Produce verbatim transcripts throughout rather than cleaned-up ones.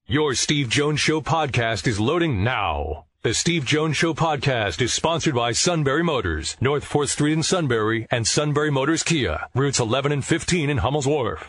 Your Steve Jones Show podcast is loading now. The Steve Jones Show podcast is sponsored by Sunbury Motors, North fourth Street in Sunbury, and Sunbury Motors Kia, routes eleven and fifteen in Hummel's Wharf.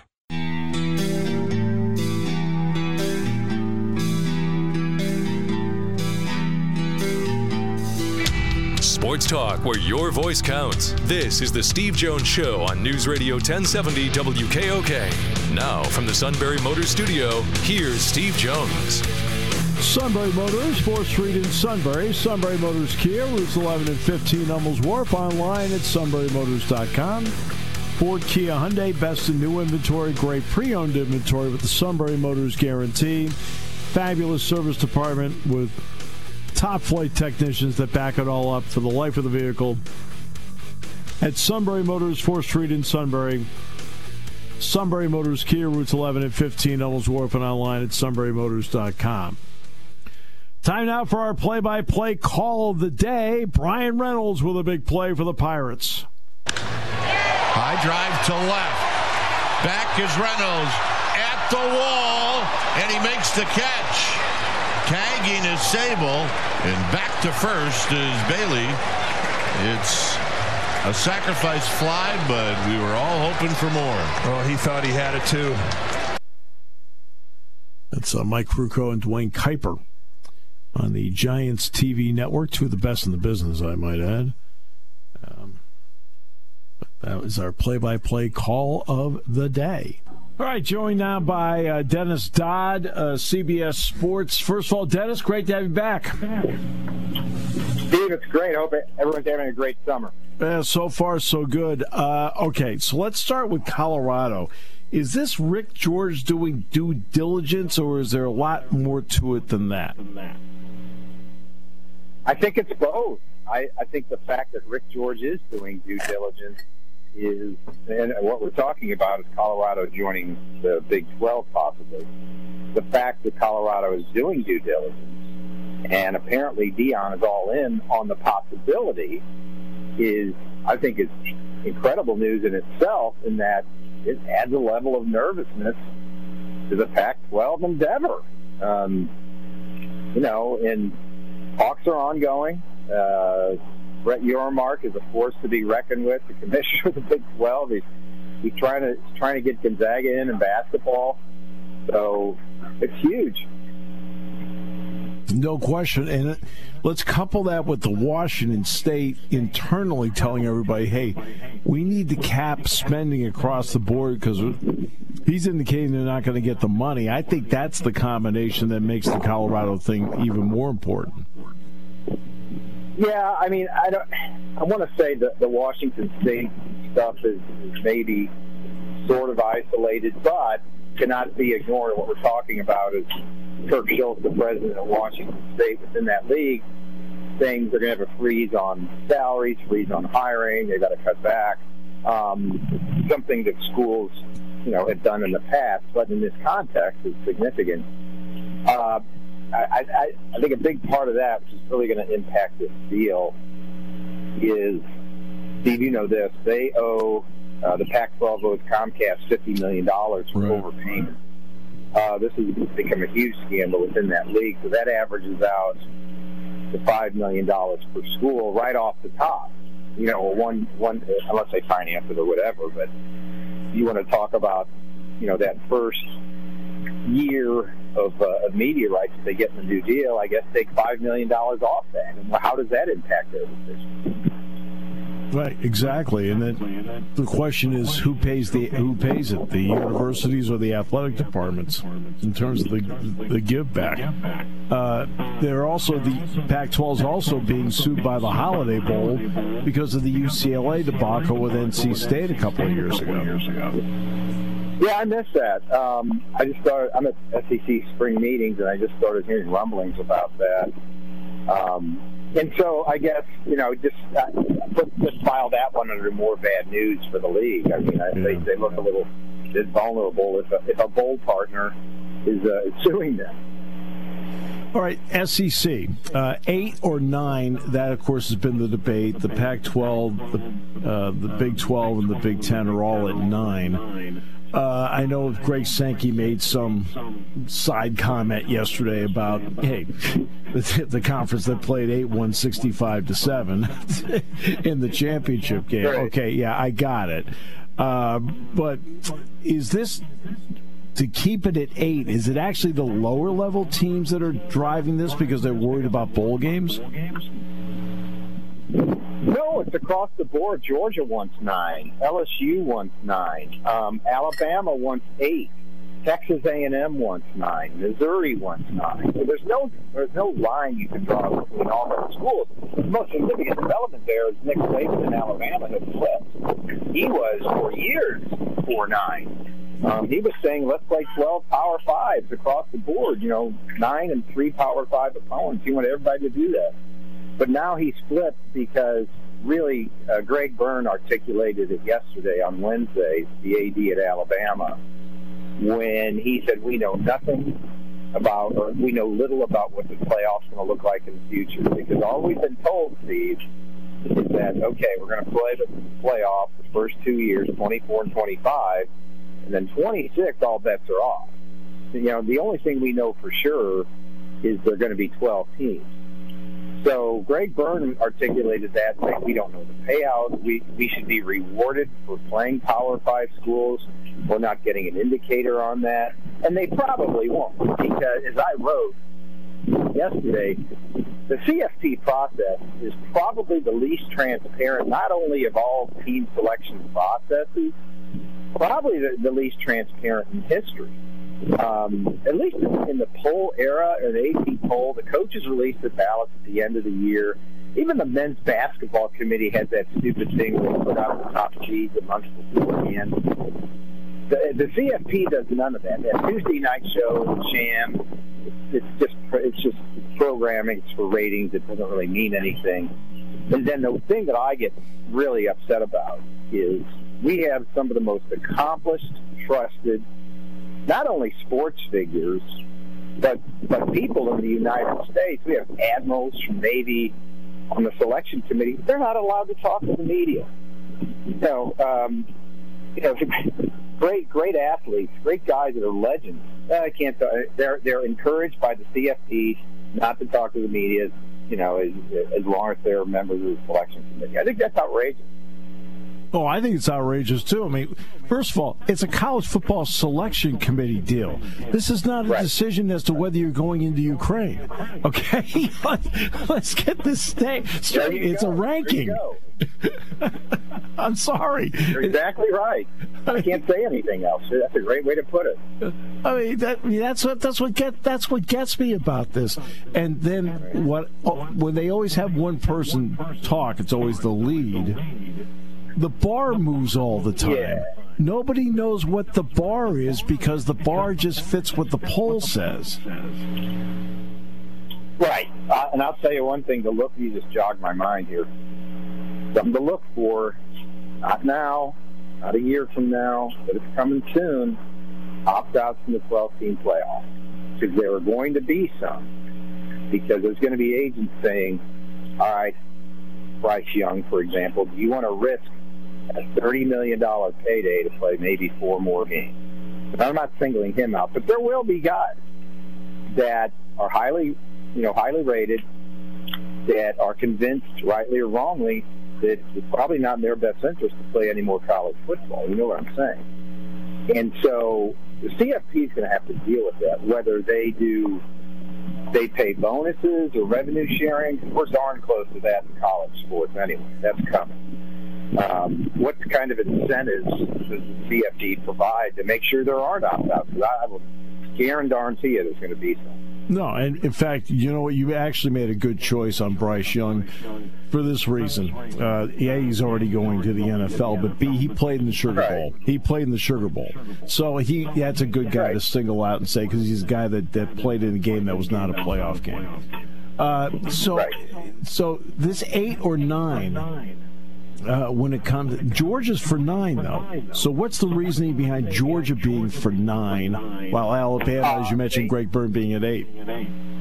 Sports talk where your voice counts. This is the Steve Jones Show on News Radio ten seventy W K O K. Now from the Sunbury Motors studio, here's Steve Jones. Sunbury Motors, fourth Street in Sunbury. Sunbury Motors Kia, routes eleven and fifteen, Hummel's Wharf. Online at sunbury motors dot com. Ford, Kia, Hyundai, best in new inventory, great pre-owned inventory with the Sunbury Motors guarantee. Fabulous service department with top flight technicians that back it all up for the life of the vehicle. At Sunbury Motors, fourth Street in Sunbury. Sunbury Motors Kia, routes eleven and fifteen, Hummel's Wharf, and online at sunbury motors dot com. Time now for our play-by-play call of the day. Brian Reynolds with a big play for the Pirates. High drive to left. Back is Reynolds at the wall, and he makes the catch. Tagging is Sable, and back to first is Bailey. It's a sacrifice fly, but we were all hoping for more. Oh, he thought he had it too. That's uh, Mike Ruocco and Dwayne Kuiper on the Giants T V network, two of the best in the business, I might add. Um, that was our play-by-play call of the day. All right, joined now by uh, Dennis Dodd, uh, C B S Sports. First of all, Dennis, great to have you back. Steve, it's great. I hope everyone's having a great summer. Uh, so far, so good. Uh, okay, so let's start with Colorado. Is this Rick George doing due diligence, or is there a lot more to it than that? I think it's both. I, I think the fact that Rick George is doing due diligence is, and what we're talking about is Colorado joining the Big twelve possibly. The fact that Colorado is doing due diligence, and apparently Dion is all in on the possibility, is, I think, is incredible news in itself, in that it adds a level of nervousness to the Pac twelve endeavor. Um, you know, and talks are ongoing. Uh, Brett Yormark is a force to be reckoned with, the commissioner of the Big twelve. He's, he's trying to he's trying to get Gonzaga in in basketball. So it's huge. No question. And it, let's couple that with the Washington State internally telling everybody, hey, we need to cap spending across the board because he's indicating they're not going to get the money. I think that's the combination that makes the Colorado thing even more important. Yeah, I mean, I don't. I want to say that the Washington State stuff is, is maybe sort of isolated, but cannot be ignored. What we're talking about is Kirk Schultz, the president of Washington State, within that league, saying they're going to have a freeze on salaries, freeze on hiring. They've got to cut back. Um, something that schools, you know, have done in the past, but in this context, is significant. Uh, I, I, I think a big part of that, which is really going to impact this deal, is, Steve, you know this, they owe, uh, the Pac twelve owes Comcast fifty million dollars for right. overpayment. Uh, this has become a huge scandal within that league, so that averages out to five million dollars per school right off the top. You know, one, one, unless they finance it or whatever, but you want to talk about, you know, that first year of, uh, of media rights that they get in the new deal, I guess take five million dollars off that. And how does that impact their decision? Right, exactly. And then the question is, who pays the who pays it? The universities or the athletic departments in terms of the the give back? Uh, they're also the Pac twelve is also being sued by the Holiday Bowl because of the U C L A debacle with N C State a couple of years ago. Yeah, I missed that. Um, I just started. I'm at S E C spring meetings, and I just started hearing rumblings about that. Um, and so, I guess you know, just uh, put, just file that one under more bad news for the league. I mean, I, yeah. they, they look a little bit vulnerable if a, if a bowl partner is uh, suing them. All right, S E C, uh, eight or nine, that, of course, has been the debate. The Pac twelve, the, uh, the Big twelve, and the Big ten are all at nine. Uh, I know Greg Sankey made some side comment yesterday about, hey, the, the conference that played eight won sixty-five to seven in the championship game. Right. Okay, yeah, I got it. Uh, but is this, to keep it at eight, is it actually the lower level teams that are driving this because they're worried about bowl games? No, it's across the board. Georgia wants nine. L S U wants nine. Um, Alabama wants eight. Texas A and M wants nine. Missouri wants nine. So there's no there's no line you can draw between all those schools. The most significant development there is Nick Saban in Alabama has flipped. He was for years for nine. Um, he was saying let's play twelve Power Fives across the board. You know, nine and three Power Five opponents. He wanted everybody to do that. But now he's flipped because really uh, Greg Byrne articulated it yesterday on Wednesday, the A D at Alabama, when he said we know nothing about, or we know little about what the playoff's going to look like in the future. Because all we've been told, Steve, is that, okay, we're going to play the playoff the first two years, twenty-four and twenty-five, and then twenty-six, all bets are off. You know, the only thing we know for sure is there are going to be twelve teams. So Greg Byrne articulated that, saying we don't know the payout. We we should be rewarded for playing Power Five schools. We're not getting an indicator on that. And they probably won't, because as I wrote yesterday, the C F P process is probably the least transparent, not only of all team selection processes, probably the, the least transparent in history. Um, at least in the poll era, or the A P poll, the coaches released the ballots at the end of the year. Even the men's basketball committee had that stupid thing where they put out the top seeds a month beforehand. The, the C F P does none of that. That Tuesday night show, sham. It's just it's just programming. It's for ratings. It doesn't really mean anything. And then the thing that I get really upset about is we have some of the most accomplished, trusted, not only sports figures, but but people in the United States. We have admirals from Navy on the selection committee. They're not allowed to talk to the media. You know, um, you know, great great athletes, great guys that are legends. I can't. They're they're encouraged by the C F P not to talk to the media. You know, as as long as they're members of the selection committee. I think that's outrageous. Oh, I think it's outrageous, too. I mean, first of all, it's a college football selection committee deal. This is not a right. decision as to whether you're going into Ukraine. Okay? Let's get this straight. It's go. a ranking. I'm sorry. You're exactly right. I can't say anything else. That's a great way to put it. I mean, that, I mean that's what that's what get that's what gets me about this. And then what? Oh, when they always have one person talk, it's always the lead. The bar moves all the time. Yeah. Nobody knows what the bar is because the bar just fits what the poll says. Right. Uh, and I'll tell you one thing to look, you just jogged my mind here. Something to look for, not now, not a year from now, but it's coming soon, opt-outs from the twelve-team playoff. Because there are going to be some. Because there's going to be agents saying, all right, Bryce Young, for example, do you want to risk a thirty million dollars payday to play maybe four more games? And I'm not singling him out, but there will be guys that are highly, you know, highly rated, that are convinced, rightly or wrongly, that it's probably not in their best interest to play any more college football. You know what I'm saying? And so the C F P is going to have to deal with that, whether they do, they pay bonuses or revenue sharing. We're darn close to that in college sports anyway. That's coming. Um, what kind of incentives does the C F P provide to make sure there aren't opt-outs? Because I will guarantee you there's going to be some. No, and in fact, you know what? You actually made a good choice on Bryce Young for this reason. Uh, A, he's already going to the N F L, but B, he played in the Sugar right. Bowl. He played in the Sugar Bowl. So he that's a good guy right. to single out and say, because he's a guy that, that played in a game that was not a playoff game. Uh, so, right. so this eight or nine... Uh, when it comes, Georgia's for nine though. So what's the reasoning behind Georgia being for nine, while Alabama, as you mentioned, Greg Byrne being at eight?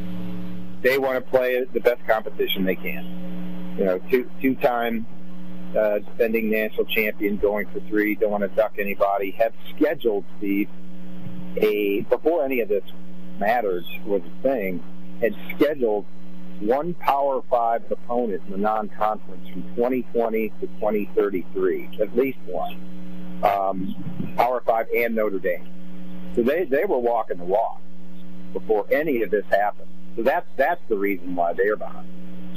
They want to play the best competition they can. You know, two two time uh, defending national champion, going for three, don't want to duck anybody, have scheduled, Steve, a, before any of this matters was a thing, had scheduled one Power Five opponent in the non-conference from twenty twenty to twenty thirty-three, at least one. Um, Power Five and Notre Dame. So they, they were walking the walk before any of this happened. So that's that's the reason why they're behind.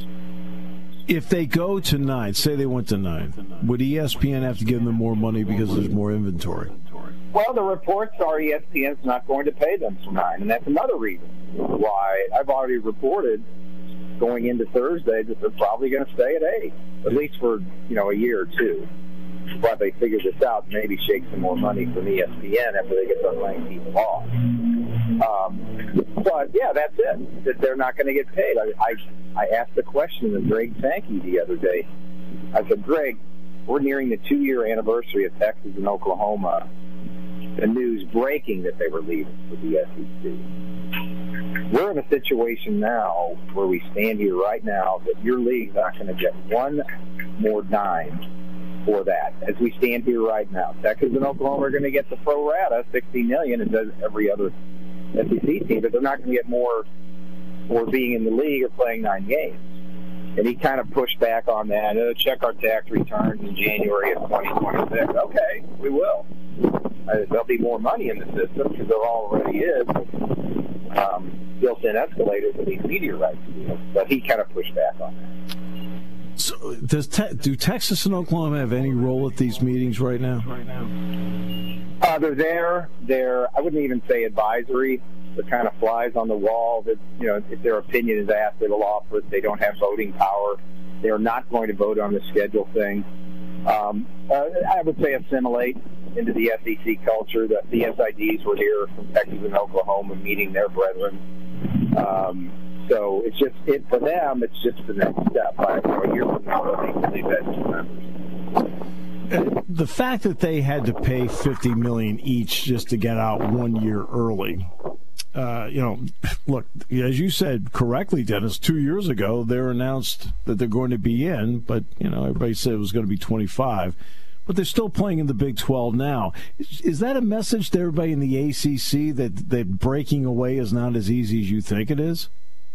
If they go to nine, say they went to nine, would E S P N have to give them more money because there's more inventory? Well, the reports are E S P N's not going to pay them for nine, and that's another reason why I've already reported going into Thursday that they're probably going to stay at eight, at least for, you know, a year or two, while they figure this out, maybe shake some more money from E S P N after they get done laying people off. Um, but, yeah, that's it, that they're not going to get paid. I, I, I asked the question of Greg Sankey the other day. I said, Greg, we're nearing the two-year anniversary of Texas and Oklahoma. The news breaking that they were leaving for the S E C. We're in a situation now where we stand here right now that your league's not going to get one more dime for that. As we stand here right now, Texas and Oklahoma are going to get the pro rata sixty million dollars, and does every other S E C team, but they're not going to get more for being in the league or playing nine games. And he kind of pushed back on that. Uh, check our tax returns in January of twenty twenty-six. Okay, we will. Uh, there'll be more money in the system because there already is um, built-in escalators in these media rights deals. But he kind of pushed back on that. So, does te- do Texas and Oklahoma have any role at these meetings right now? Right now, uh, they're there. They're I wouldn't even say advisory. They're kind of flies on the wall. That, you know, if their opinion is asked, they will offer it. They don't have voting power. They are not going to vote on the schedule thing. Um, uh, I would say assimilate into the S E C culture. The, the S I Ds were here from Texas and Oklahoma meeting their brethren. Um, so it's just it for them. It's just the next step. I, you know, a year from now, they'll be members. The fact that they had to pay fifty million dollars each just to get out one year early. Uh, you know, look, as you said correctly, Dennis, two years ago, they announced that they're going to be in, but, you know, everybody said it was going to be twenty-five. But they're still playing in the Big twelve now. Is, is that a message to everybody in the A C C that, that breaking away is not as easy as you think it is?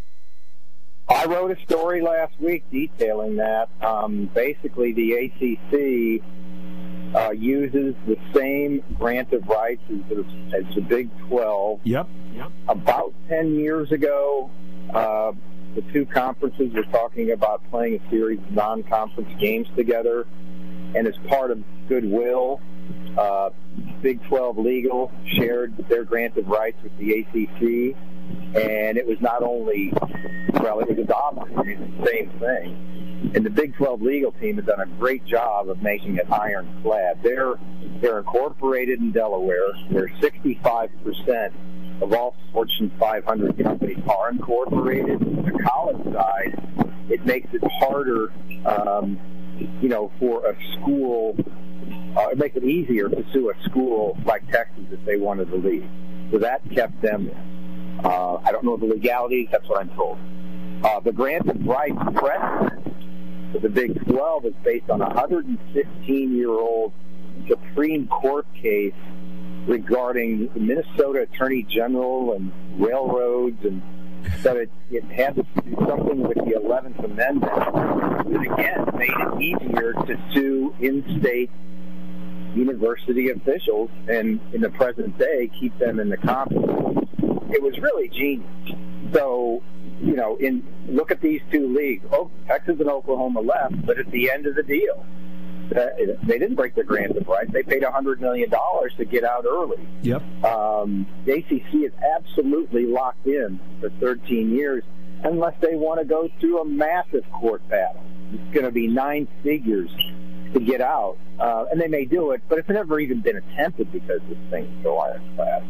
I wrote a story last week detailing that. Um, basically, the A C C uh, uses the same grant of rights as the, as the Big twelve. Yep. Yep. About ten years ago, uh, the two conferences were talking about playing a series of non-conference games together. And as part of goodwill, uh, Big twelve Legal shared their grant of rights with the A C C. And it was not only, well, it was adopted. I mean, it's the same thing. And the Big twelve Legal team has done a great job of making it ironclad. They're, they're incorporated in Delaware. They're sixty-five percent of all Fortune five hundred companies are incorporated. The college side, it makes it harder, um, you know, for a school. Uh, it makes it easier to sue a school like Texas if they wanted to leave. So that kept them in. Uh, I don't know the legalities. That's what I'm told. Uh, the grant of rights precedent for the Big twelve is based on a one hundred fifteen-year-old Supreme Court case regarding the Minnesota Attorney General and railroads, and that it, it had to do something with the eleventh Amendment that, again, made it easier to sue in-state university officials and, in the present day, keep them in the conference. It was really genius. So, you know, in look at these two leagues. Oh, Texas and Oklahoma left, but at the end of the deal, they didn't break their grant of rights. They paid one hundred million dollars to get out early. Yep. Um, the A C C is absolutely locked in for thirteen years unless they want to go through a massive court battle. It's going to be nine figures to get out. Uh, and they may do it, but it's never even been attempted because this thing is so ironclad.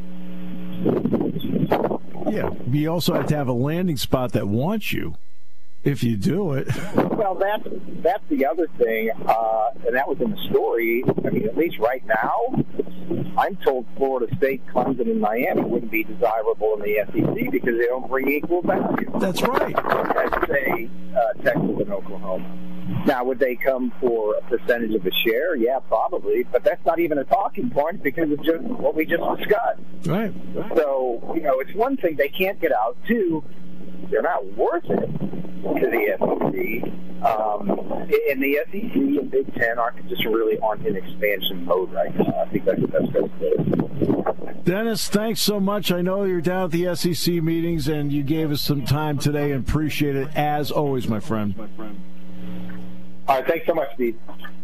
Yeah. You also have to have a landing spot that wants you. If you do it. Well, that's that's the other thing, uh, and that was in the story. I mean, at least right now, I'm told Florida State, Clemson, and Miami wouldn't be desirable in the S E C because they don't bring equal value. That's right. As say uh, Texas and Oklahoma. Now, would they come for a percentage of the share? Yeah, probably. But that's not even a talking point because it's just what we just discussed. Right. So, you know, it's one thing they can't get out. Two, they're not worth it to the S E C. Um, and the S E C and Big Ten aren't just really aren't in expansion mode right now. I think that's the best way to put it. Dennis, thanks so much. I know you're down at the S E C meetings, and you gave us some time today, and appreciate it as always, my friend. All right, thanks so much, Steve.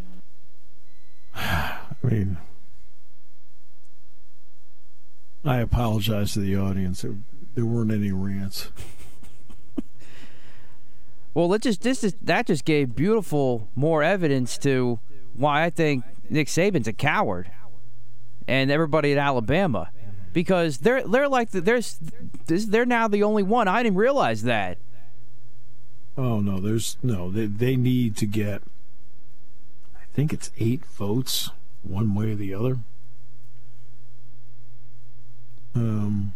I mean, I apologize to the audience. There, there weren't any rants. Well, let's just this is that just gave beautiful more evidence to why I think Nick Saban's a coward, and everybody at Alabama, because they're they're like the, there's this, they're now the only one. I didn't realize that. Oh no, there's no. They they need to get. I think it's eight votes, one way or the other. Um,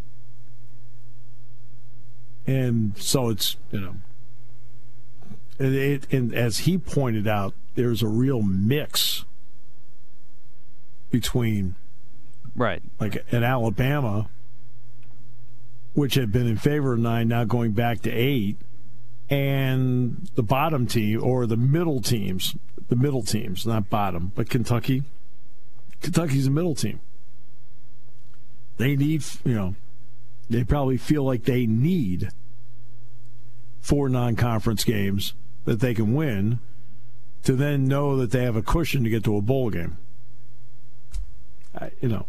and so it's you know. And, it, and as he pointed out, there's a real mix between, right, like an Alabama, which had been in favor of nine, now going back to eight, and the bottom team or the middle teams, the middle teams, not bottom, but Kentucky. Kentucky's a middle team. They need, you know, they probably feel like they need four non-conference games that they can win to then know that they have a cushion to get to a bowl game. I, you know.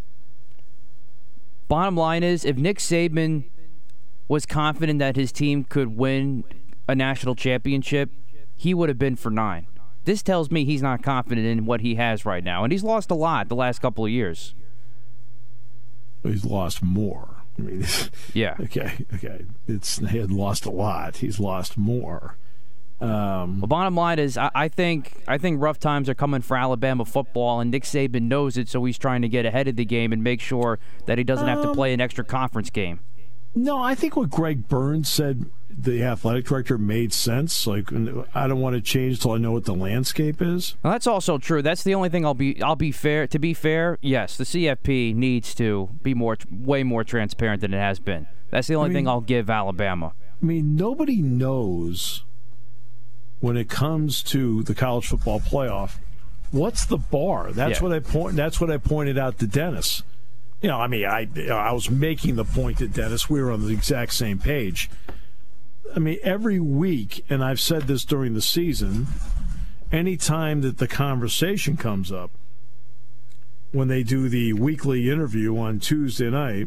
Bottom line is, if Nick Saban was confident that his team could win a national championship, he would have been for nine. This tells me he's not confident in what he has right now, and he's lost a lot the last couple of years. He's lost more. I mean, yeah. Okay, okay. It's he had lost a lot. He's lost more. Um, well, bottom line is, I, I think I think rough times are coming for Alabama football, and Nick Saban knows it, so he's trying to get ahead of the game and make sure that he doesn't um, have to play an extra conference game. No, I think what Greg Burns said, the athletic director, made sense. Like, I don't want to change until I know what the landscape is. Well, that's also true. That's the only thing I'll be. I'll be fair. To be fair, yes, the C F P needs to be more, way more transparent than it has been. That's the only I mean, thing I'll give Alabama. I mean, nobody knows when it comes to the college football playoff what's the bar. That's yeah. what I point. That's what I pointed out to Dennis. You know, I mean, I I was making the point to Dennis. We were on the exact same page. I mean, every week, and I've said this during the season, any time that the conversation comes up, when they do the weekly interview on Tuesday night,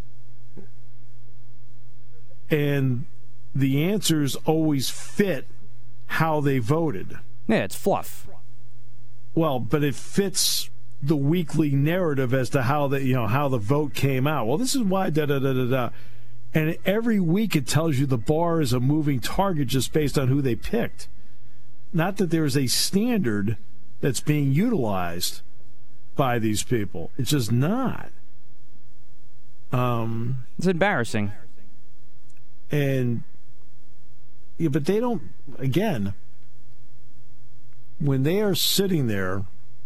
and the answers always fit how they voted. Yeah, it's fluff. Well, but it fits the weekly narrative as to how the you know how the vote came out. Well, this is why da da da da da. And every week it tells you the bar is a moving target just based on who they picked. Not that there is a standard that's being utilized by these people. It's just not. Um, it's embarrassing. And yeah, but they don't. Again, when they are sitting there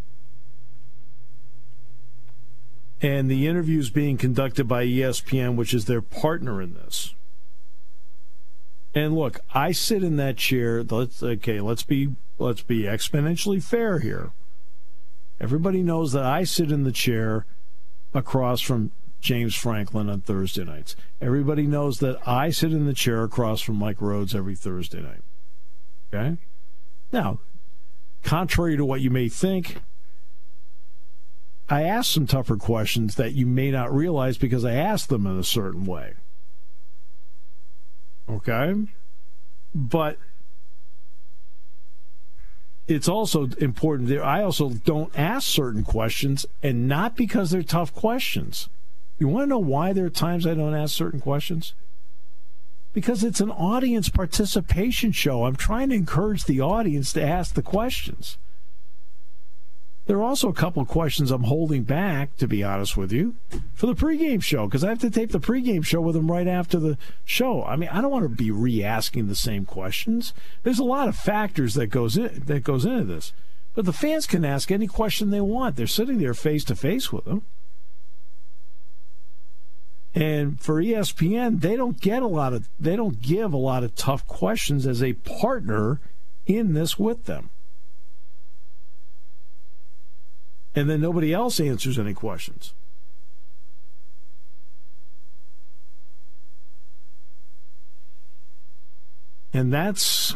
and the interview is being conducted by E S P N, which is their partner in this. And look, I sit in that chair. Let's okay. Let's be let's be exponentially fair here. Everybody knows that I sit in the chair across from James Franklin on Thursday nights. Everybody knows that I sit in the chair across from Mike Rhodes every Thursday night. Okay? Now, contrary to what you may think, I asked some tougher questions that you may not realize because I asked them in a certain way. Okay? But it's also important that I also don't ask certain questions, and not because they're tough questions. You want to know why there are times I don't ask certain questions? Because it's an audience participation show. I'm trying to encourage the audience to ask the questions. there are also a couple of questions I'm holding back, to be honest with you, for the pregame show, because I have to tape the pregame show with him right after the show. I mean, I don't want to be re-asking the same questions. There's a lot of factors that goes in that goes into this. But the fans can ask any question they want. They're sitting there face-to-face with them. And for E S P N, they don't get a lot of they don't give a lot of tough questions as a partner in this with them. And then nobody else answers any questions. And that's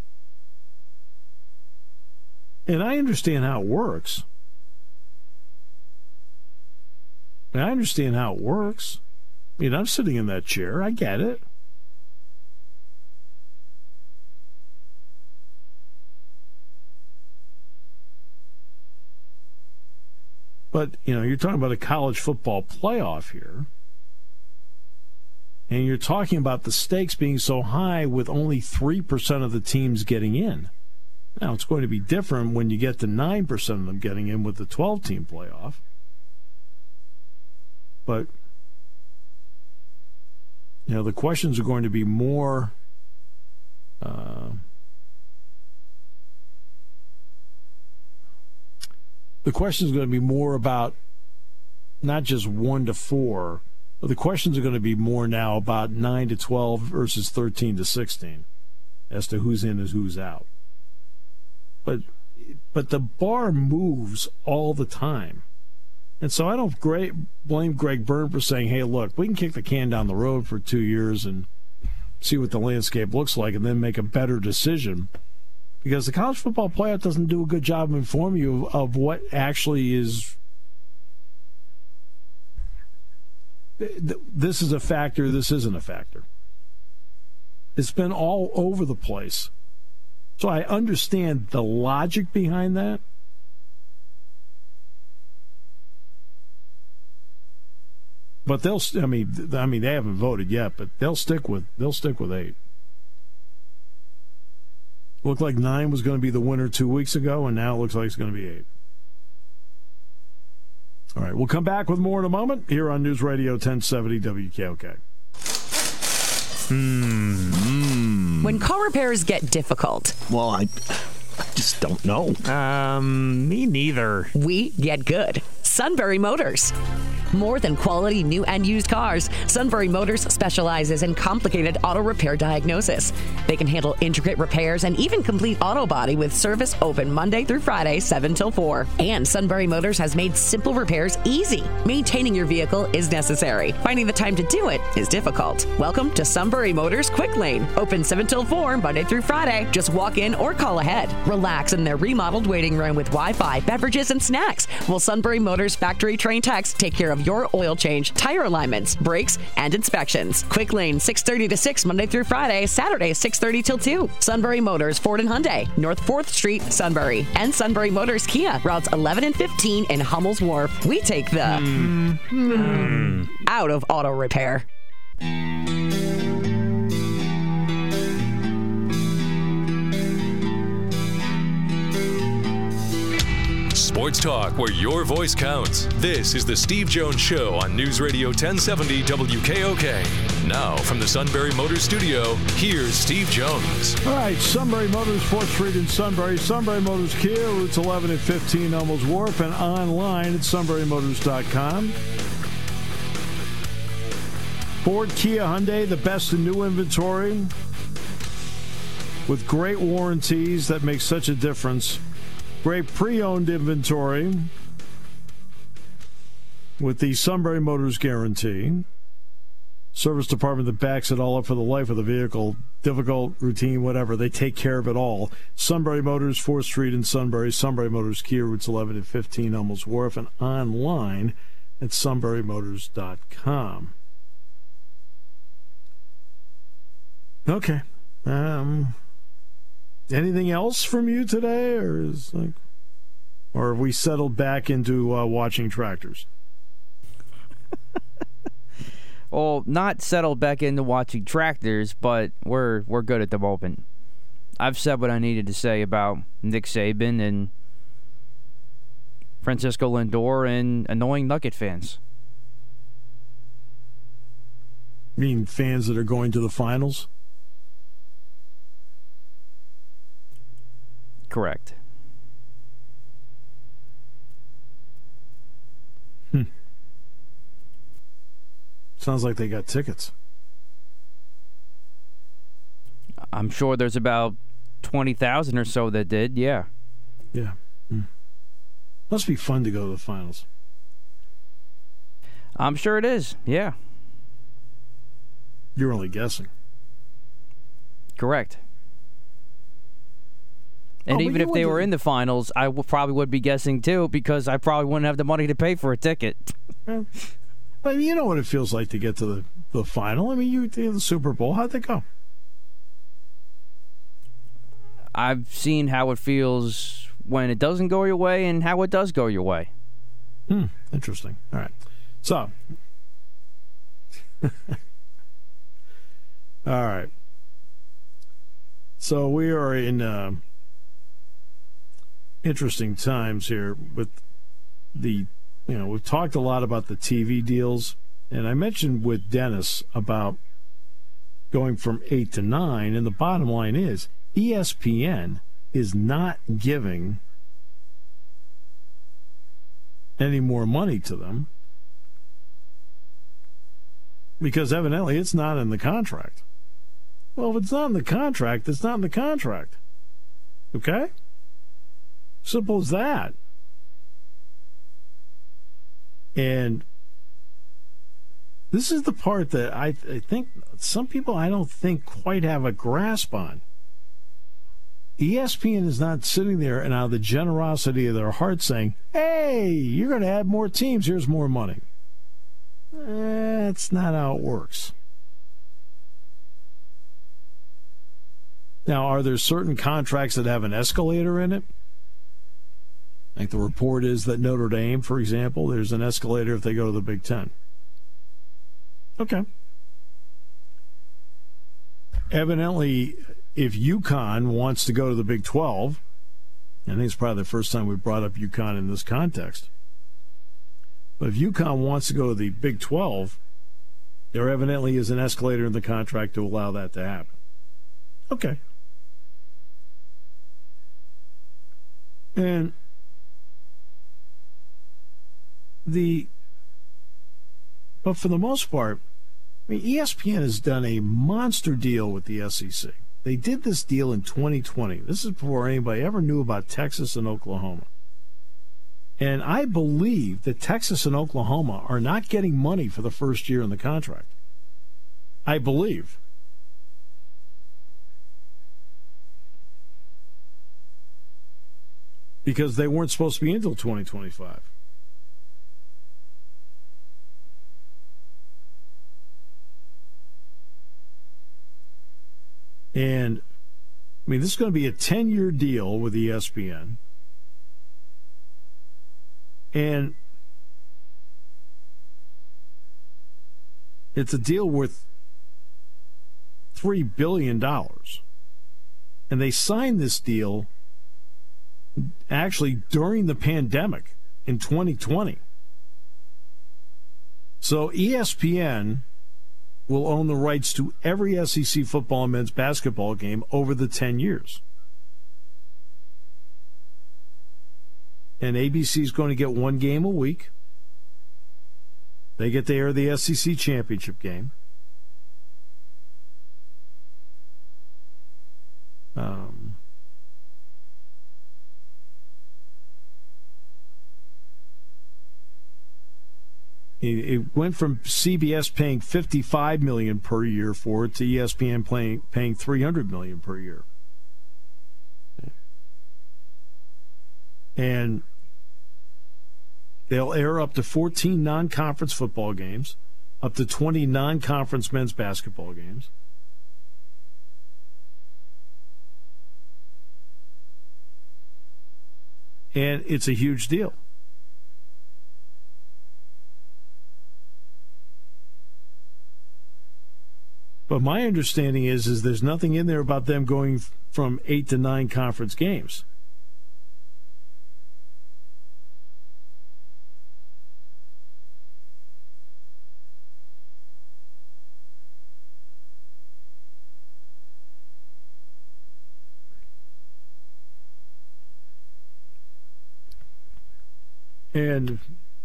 and I understand how it works. And I understand how it works. I mean, I'm sitting in that chair. I get it. But, you know, you're talking about a college football playoff here. And you're talking about the stakes being so high with only three percent of the teams getting in. Now, it's going to be different when you get to nine percent of them getting in with the twelve-team playoff. But, you know, the questions are going to be more uh, the questions are going to be more about not just one to four, but the questions are going to be more now about nine to twelve versus thirteen to sixteen as to who's in and who's out. But but the bar moves all the time. And so I don't great blame Greg Byrne for saying, hey, look, we can kick the can down the road for two years and see what the landscape looks like and then make a better decision. Because the college football playoff doesn't do a good job of informing you of, of what actually is. This is a factor, this isn't a factor. It's been all over the place. So I understand the logic behind that. But they'll, I mean, I mean, they haven't voted yet, but they'll stick with, they'll stick with eight. Looked like nine was going to be the winner two weeks ago, and now it looks like it's going to be eight. All right, we'll come back with more in a moment here on News Radio ten seventy W K O K. Hmm. When car repairs get difficult. Well, I, I just don't know. Um, me neither. We get good. Sunbury Motors. More than quality new and used cars, Sunbury Motors specializes in complicated auto repair diagnosis. They can handle intricate repairs and even complete auto body with service open Monday through Friday, seven till four. And Sunbury Motors has made simple repairs easy. Maintaining your vehicle is necessary. Finding the time to do it is difficult. Welcome to Sunbury Motors Quick Lane. Open seven till four, Monday through Friday. Just walk in or call ahead. Relax in their remodeled waiting room with Wi-Fi, beverages, and snacks. While Sunbury Motors factory trained techs take care of your oil change, tire alignments, brakes, and inspections. Quick Lane, six thirty to six, Monday through Friday, Saturday, six thirty till two. Sunbury Motors, Ford and Hyundai, North fourth Street, Sunbury. And Sunbury Motors Kia, routes eleven and fifteen in Hummel's Wharf. We take the mm. Mm. out of auto repair. Sports talk where your voice counts. This is the Steve Jones Show on News Radio ten seventy W K O K. Now, from the Sunbury Motors Studio, here's Steve Jones. All right, Sunbury Motors, fourth Street in Sunbury. Sunbury Motors Kia, routes eleven and fifteen, Hummel's Wharf, and online at sunbury motors dot com. Ford, Kia, Hyundai, the best in new inventory with great warranties that make such a difference. Great pre-owned inventory with the Sunbury Motors guarantee. Service department that backs it all up for the life of the vehicle. Difficult, routine, whatever. They take care of it all. Sunbury Motors, fourth Street in Sunbury. Sunbury Motors Kia, routes eleven and fifteen, Hummel's Wharf, and online at sunbury motors dot com. Okay. Um... Anything else from you today, or is like, or have we settled back into uh, watching tractors? Well, not settled back into watching tractors, but we're we're good at the moment. I've said what I needed to say about Nick Saban, and Francisco Lindor and annoying Nugget fans. You mean fans that are going to the finals? Correct. Hmm. Sounds like they got tickets. I'm sure there's about twenty thousand or so that did, yeah. Yeah. Hmm. Must be fun to go to the finals. I'm sure it is, yeah. You're only guessing. Correct. And oh, even if they were in the finals, I w- probably would be guessing too, because I probably wouldn't have the money to pay for a ticket. But you know what it feels like to get to the, the final. I mean, you did the Super Bowl. How'd that go? I've seen how it feels when it doesn't go your way and how it does go your way. Hmm. Interesting. All right. So. All right. So we are in uh, interesting times here with the, you know, we've talked a lot about the T V deals, and I mentioned with Dennis about going from eight to nine, and the bottom line is E S P N is not giving any more money to them because evidently it's not in the contract. Well, if it's not in the contract, it's not in the contract. Okay? Simple as that. And this is the part that I, I think some people I don't think quite have a grasp on. E S P N is not sitting there and out of the generosity of their heart saying, hey, you're going to add more teams, here's more money. That's not how it works. Now, are there certain contracts that have an escalator in it? I think the report is that Notre Dame, for example, there's an escalator if they go to the Big Ten. Okay. Evidently, if UConn wants to go to the Big twelve, I think it's probably the first time we've brought up UConn in this context, but if UConn wants to go to the Big twelve, there evidently is an escalator in the contract to allow that to happen. Okay. And the, but for the most part, I mean, E S P N has done a monster deal with the S E C. They did this deal in twenty twenty. This is before anybody ever knew about Texas and Oklahoma. And I believe that Texas and Oklahoma are not getting money for the first year in the contract. I believe. Because they weren't supposed to be until twenty twenty-five. And, I mean, this is going to be a ten-year deal with E S P N. And it's a deal worth three billion dollars. And they signed this deal actually during the pandemic in twenty twenty. So E S P N will own the rights to every S E C football and men's basketball game over the ten years. And A B C is going to get one game a week. They get to air the S E C championship game. Um, it went from C B S paying fifty-five million dollars per year for it to E S P N paying paying three hundred million dollars per year. And they'll air up to fourteen non-conference football games, up to twenty non-conference men's basketball games. And it's a huge deal. But my understanding is, is there's nothing in there about them going from eight to nine conference games. And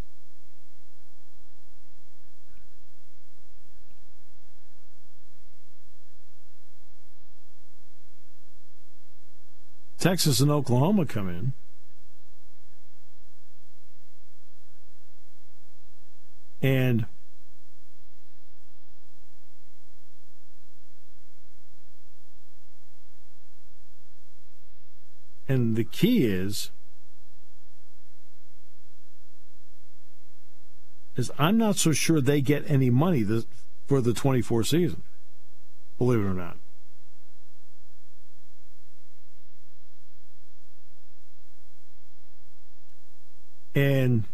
Texas and Oklahoma come in. And and the key is is I'm not so sure they get any money this, for the twenty-four season, believe it or not. And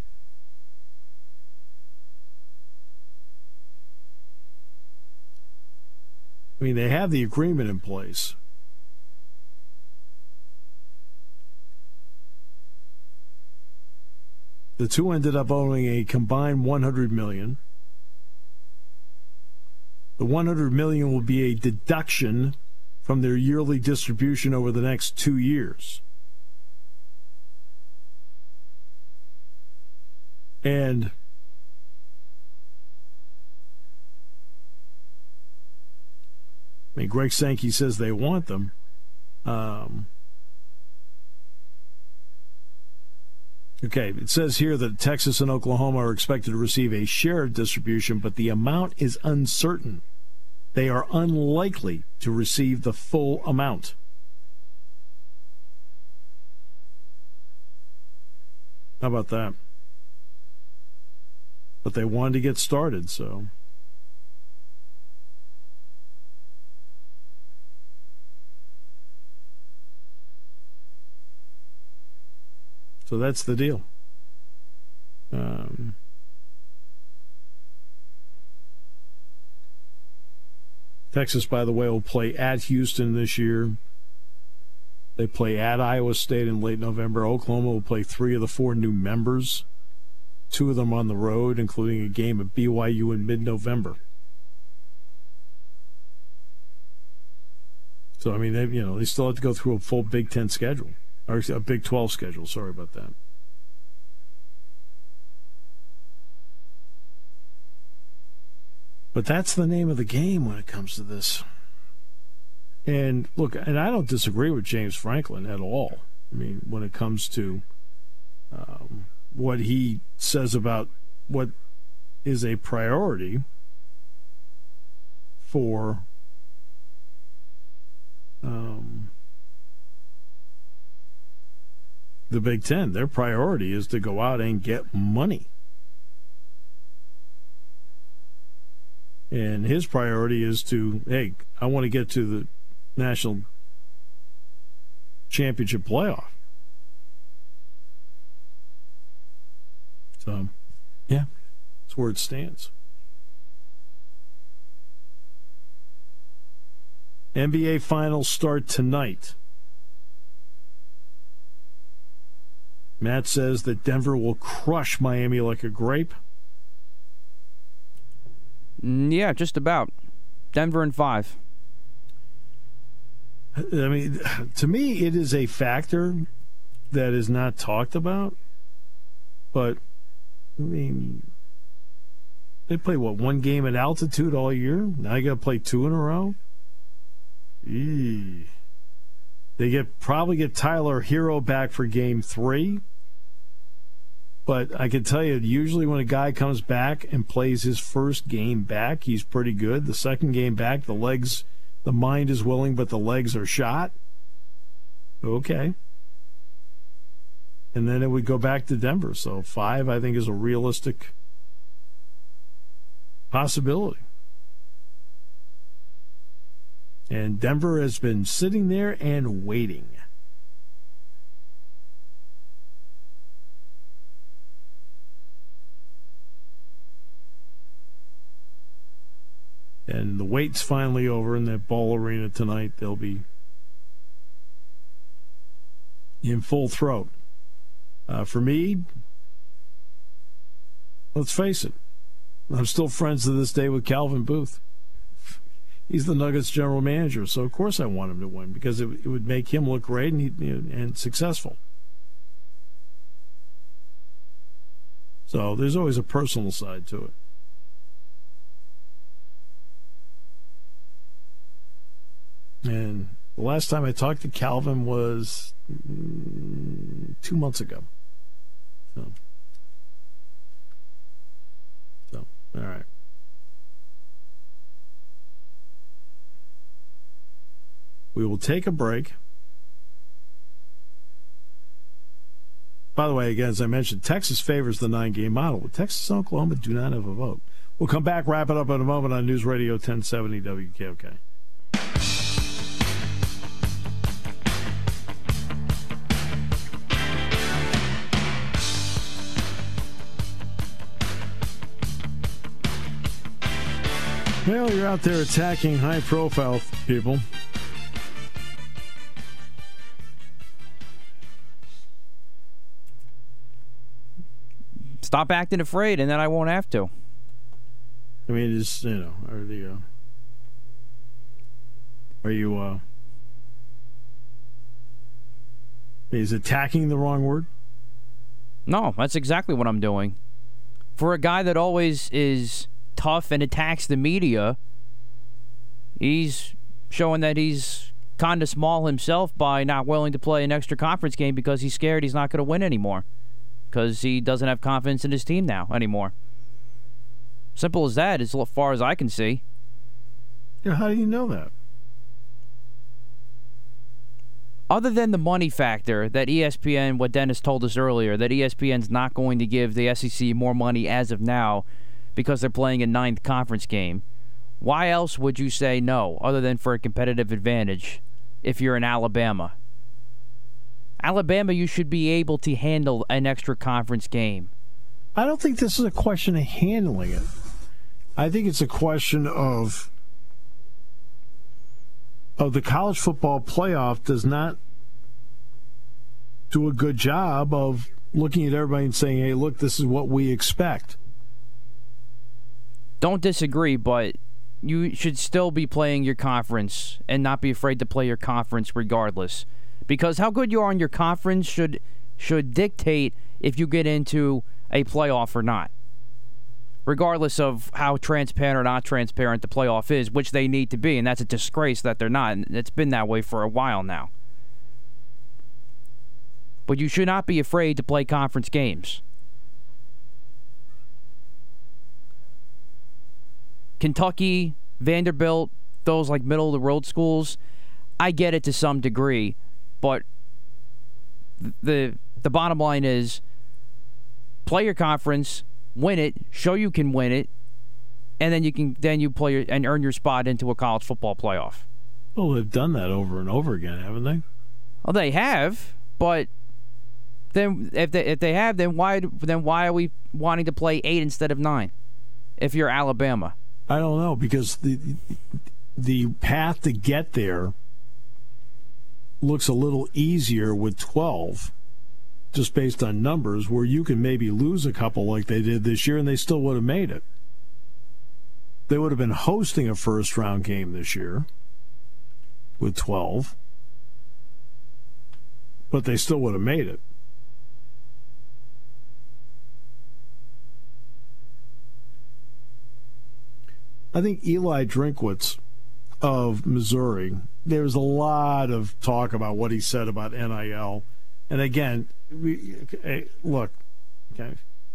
I mean, they have the agreement in place. The two ended up owning a combined one hundred million dollars. The one hundred million dollars will be a deduction from their yearly distribution over the next two years. And I mean, Greg Sankey says they want them. Um, okay, it says here that Texas and Oklahoma are expected to receive a shared distribution, but the amount is uncertain. They are unlikely to receive the full amount. How about that? But they wanted to get started, so. So that's the deal. Um, Texas, by the way, will play at Houston this year. They play at Iowa State in late November. Oklahoma will play three of the four new members, two of them on the road, including a game at B Y U in mid-November. So, I mean, they, you know, they still have to go through a full Big Ten schedule. Or a Big twelve schedule, sorry about that. But that's the name of the game when it comes to this. And look, and I don't disagree with James Franklin at all. I mean, when it comes to um, what he says about what is a priority for um, the Big Ten. Their priority is to go out and get money. And his priority is to, hey, I want to get to the national championship playoff. So, yeah, that's where it stands. N B A finals start tonight. Matt says that Denver will crush Miami like a grape. Yeah, just about. Denver in five. I mean, to me, it is a factor that is not talked about. But, I mean, they play, what, one game at altitude all year? Now you got to play two in a row? Eee. They get probably get Tyler Hero back for game three. But I can tell you, usually when a guy comes back and plays his first game back, he's pretty good. The second game back, the legs, the mind is willing, but the legs are shot. Okay. And then it would go back to Denver. So five, I think, is a realistic possibility. And Denver has been sitting there and waiting. And the wait's finally over in that Ball Arena tonight. They'll be in full throat. Uh, for me, let's face it, I'm still friends to this day with Calvin Booth. He's the Nuggets general manager, so of course I want him to win because it, it would make him look great and, he, and successful. So there's always a personal side to it. And the last time I talked to Calvin was mm, two months ago. So, so all right. We will take a break. By the way, again, as I mentioned, Texas favors the nine-game model. But Texas and Oklahoma do not have a vote. We'll come back, wrap it up in a moment on News Radio ten seventy W K O K. Well, you're out there attacking high-profile people. Stop acting afraid, and then I won't have to. I mean, it's, you know, are the, uh, are you, uh, is attacking the wrong word? No, that's exactly what I'm doing. For a guy that always is tough and attacks the media, he's showing that he's kind of small himself by not willing to play an extra conference game because he's scared he's not going to win anymore. Because he doesn't have confidence in his team now anymore. Simple as that, as far as I can see. Yeah, how do you know that? Other than the money factor that E S P N, what Dennis told us earlier, that E S P N's not going to give the S E C more money as of now because they're playing a ninth conference game, why else would you say no, other than for a competitive advantage if you're in Alabama? Alabama, you should be able to handle an extra conference game. I don't think this is a question of handling it. I think it's a question of of the college football playoff does not do a good job of looking at everybody and saying, hey, look, this is what we expect. Don't disagree, but you should still be playing your conference and not be afraid to play your conference regardless. Because how good you are in your conference should should dictate if you get into a playoff or not. Regardless of how transparent or not transparent the playoff is, which they need to be, and that's a disgrace that they're not. And it's been that way for a while now. But you should not be afraid to play conference games. Kentucky, Vanderbilt, those like middle-of-the-road schools, I get it to some degree. But the the bottom line is play your conference, win it, show you can win it, and then you can then you play your, and earn your spot into a college football playoff. Well, they've done that over and over again, haven't they? Well, they have, but then if they if they have, then why then why are we wanting to play eight instead of nine? If you're Alabama, I don't know, because the the path to get there looks a little easier with twelve, just based on numbers, where you can maybe lose a couple like they did this year and they still would have made it. They would have been hosting a first-round game this year with twelve, but they still would have made it. I think Eli Drinkwitz of Missouri, there's a lot of talk about what he said about N I L. And again, we, hey, look, okay,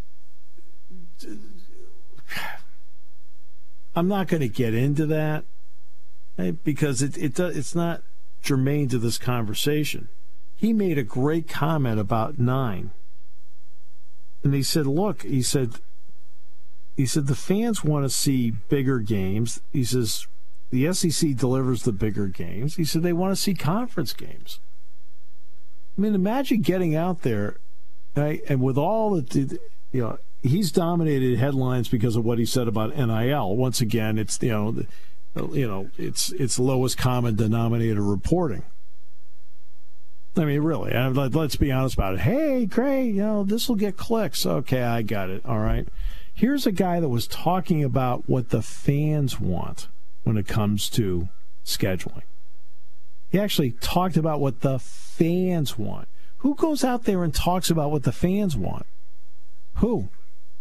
I'm not going to get into that, okay, because it, it it's not germane to this conversation. He made a great comment about nine. And he said, look, he said, he said the fans want to see bigger games. He says, the S E C delivers the bigger games. He said they want to see conference games. I mean, imagine getting out there, right, and with all the, you know, he's dominated headlines because of what he said about N I L. Once again, it's, you know, the, you know, it's it's lowest common denominator reporting. I mean, really, let's be honest about it. Hey, great, you know, this will get clicks. Okay, I got it. All right. Here's a guy that was talking about what the fans want when it comes to scheduling. He actually talked about what the fans want. Who goes out there and talks about what the fans want? Who?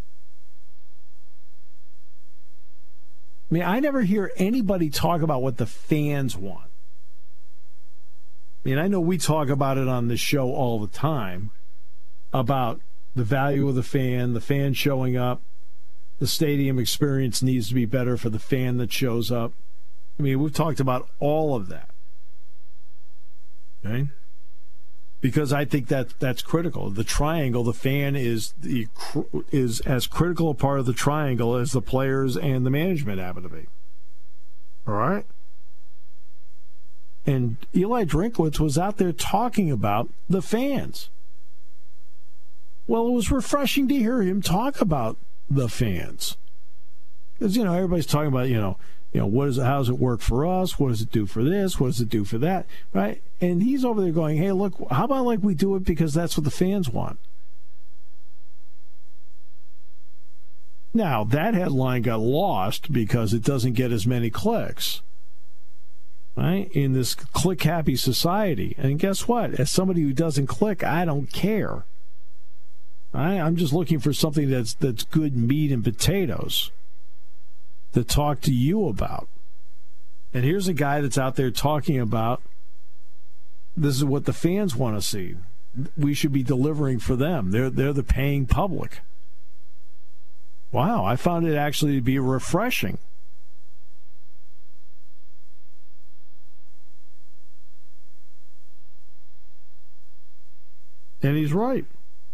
I mean, I never hear anybody talk about what the fans want. I mean, I know we talk about it on this show all the time, about the value of the fan, the fan showing up. The stadium experience needs to be better for the fan that shows up. I mean, we've talked about all of that. Okay? Because I think that that's critical. The triangle, the fan is the is as critical a part of the triangle as the players and the management happen to be. All right? And Eli Drinkwitz was out there talking about the fans. Well, it was refreshing to hear him talk about the fans. Because, you know, everybody's talking about, you know, you know, what is it, how does it work for us? What does it do for this? What does it do for that? Right? And he's over there going, hey, look, how about like we do it because that's what the fans want? Now, that headline got lost because it doesn't get as many clicks. Right? In this click-happy society. And guess what? As somebody who doesn't click, I don't care. Right? I'm just looking for something that's that's good meat and potatoes to talk to you about. And here's a guy that's out there talking about this is what the fans want to see. We should be delivering for them. They're they're the paying public. Wow, I found it actually to be refreshing. And he's right.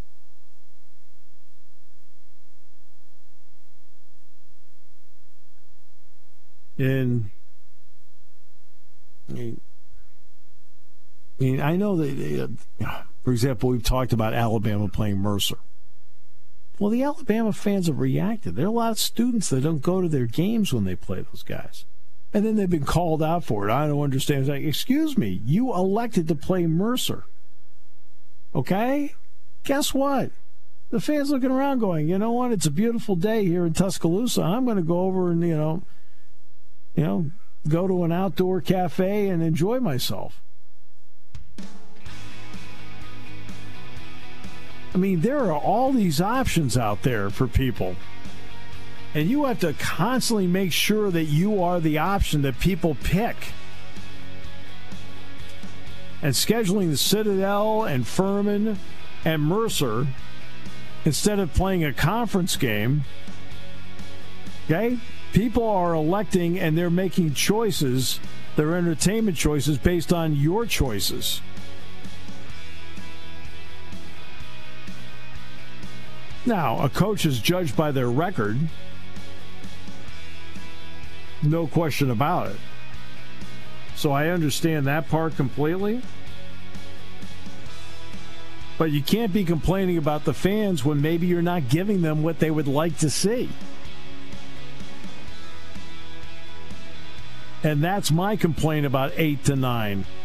And I mean, I, mean, I know that, uh, for example, we've talked about Alabama playing Mercer. Well, the Alabama fans have reacted. There are a lot of students that don't go to their games when they play those guys. And then they've been called out for it. I don't understand. It's like, excuse me, you elected to play Mercer. Okay? Guess what? The fans looking around going, you know what? It's a beautiful day here in Tuscaloosa. I'm going to go over and, you know, you know, go to an outdoor cafe and enjoy myself. I mean, there are all these options out there for people. And you have to constantly make sure that you are the option that people pick. And scheduling the Citadel and Furman and Mercer instead of playing a conference game, okay? People are electing and they're making choices, their entertainment choices, based on your choices. Now, a coach is judged by their record. No question about it. So I understand that part completely. But you can't be complaining about the fans when maybe you're not giving them what they would like to see. And that's my complaint about eight to nine.